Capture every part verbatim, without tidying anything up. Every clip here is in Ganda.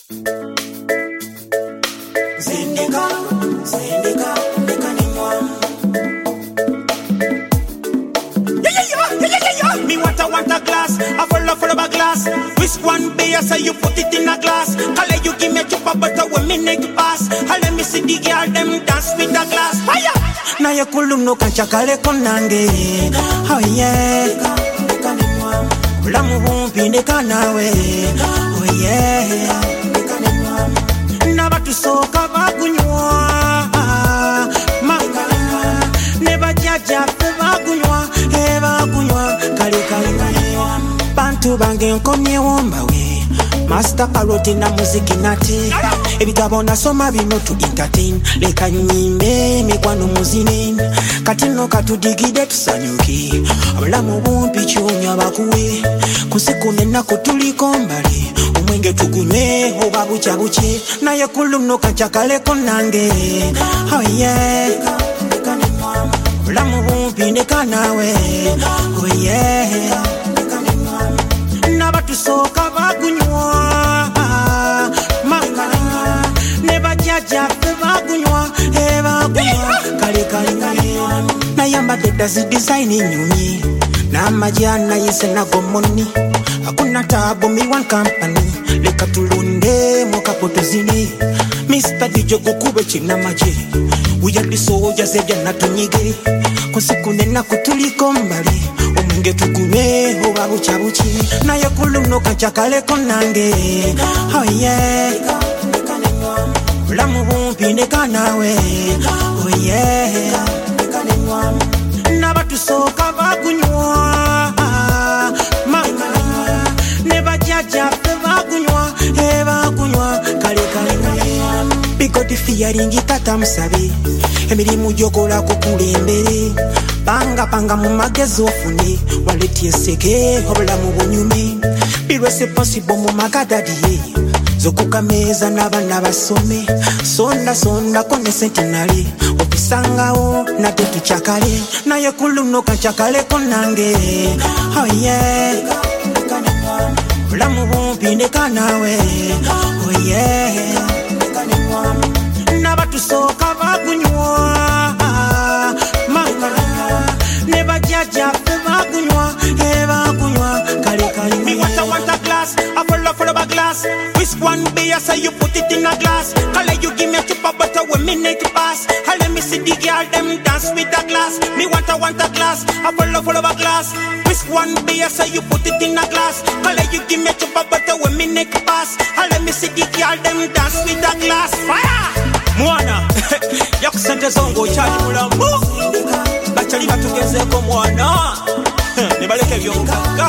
Zindika, zindika, ndika ni mwa. Yeah, yeah, yeah, yeah, yeah, yeah. Me want a, want a glass, I follow, follow a glass. Whisk one beer, so you put it in a glass. Call you give me a chupa butter when me neck pass. I let me see the girl, them dance with a glass. Fire! Na ya kulum no kancha kale konange. Oh yeah. Ndika ni mwa. Ula mubumpi ndika nawe. Oh yeah. Ndika ni mwa. Na batu soka bakunywa. Makala. Neba jaja fe bakunywa. He bakunywa. Kale kale kale. Bantu bange nkomye womba we. Master parody na muziki nati. Ebitabo nasoma bino to entertain. Leka nyimbe mikwano muzini. Katino katudigide tusanyuki. Abalamu bumpi chunya bakuwe. Kusiku nena kutuliko mbali. Umwenge tukunywe oba bucha buche. Na ye kulumno kachakale konange. Oh yeah. Abalamu bumpi ndeka nawe. Oh yeah. Nabatu soka bakunywa. Makala. Neba jaja fe bakunywa. He bakunywa. Kale kale kale. Na yamba deda zi design inyumi. Na majana yese na gomoni. Hakuna tabu mi one company. Leka tulunde moka potozini. Mister Dijo kukube china maji. We are the soldiers eja na tunyige. Kusiku nena kutuliko mbali. Umenge tukume oba bucha buchi. Na ya kulumno kachakale konange. Oh yeah. Ula mubumpi ndeka nawe. Oh yeah. Na batu soka bakunywa. Makala. Neba jaja fe bakunywa. He bakunywa. Kale kale kale. Bigoti fearingi tata msabi. Emirimu jokola kukulembere. Panga panga mu magezi ofune. Waletie seke obulamu bunyumi. Birwese possible mu magadadiye. Zokuka meza n'abana basome. Sonda sonda kone centenary. Opisangawo na tetu chakale. Na ye kulumno kachakale konange. Oh yeah. Ulamu bumpi ndeka nawe. Oh yeah. Nabatu soka bakunywa. Makala. Neba jaja fe bakunywa. He bakunywa. Kale kale. Me want a want a glass, I follow follow a glass. Whisk one beer, so you put it in a glass. Call you give me a chupa butter when me neck pass. I let me see the girl, them dance with a glass. Me want a want a glass, I follow follow a glass. Whisk one beer, so you put it in a glass. Call you give me a chupa butter when me neck pass. I let me see the girl, them dance with a glass. Fire! Mwana, yakusente zongo chali mulamu. Bachali batugezeko mwana. Nibaleke byonka.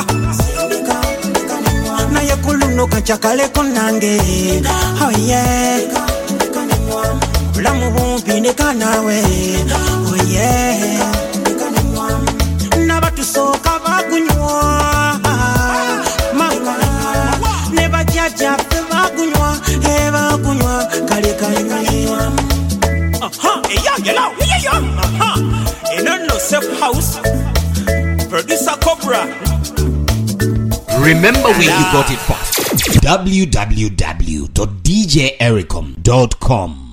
Na ye kulumno kachakale konange. Oh yeah. Ulamu bumpi ndeka nawe. Oh yeah. Nabatu soka bakunywa. Makala. Neba jaja fe bakunywa. He bakunywa. Kale kale kale. Aha, yeah, yeah, yeah, yeah. Aha. In no safe house. Producer Cobra. Remember where you got it from. w w w dot d j ericom dot com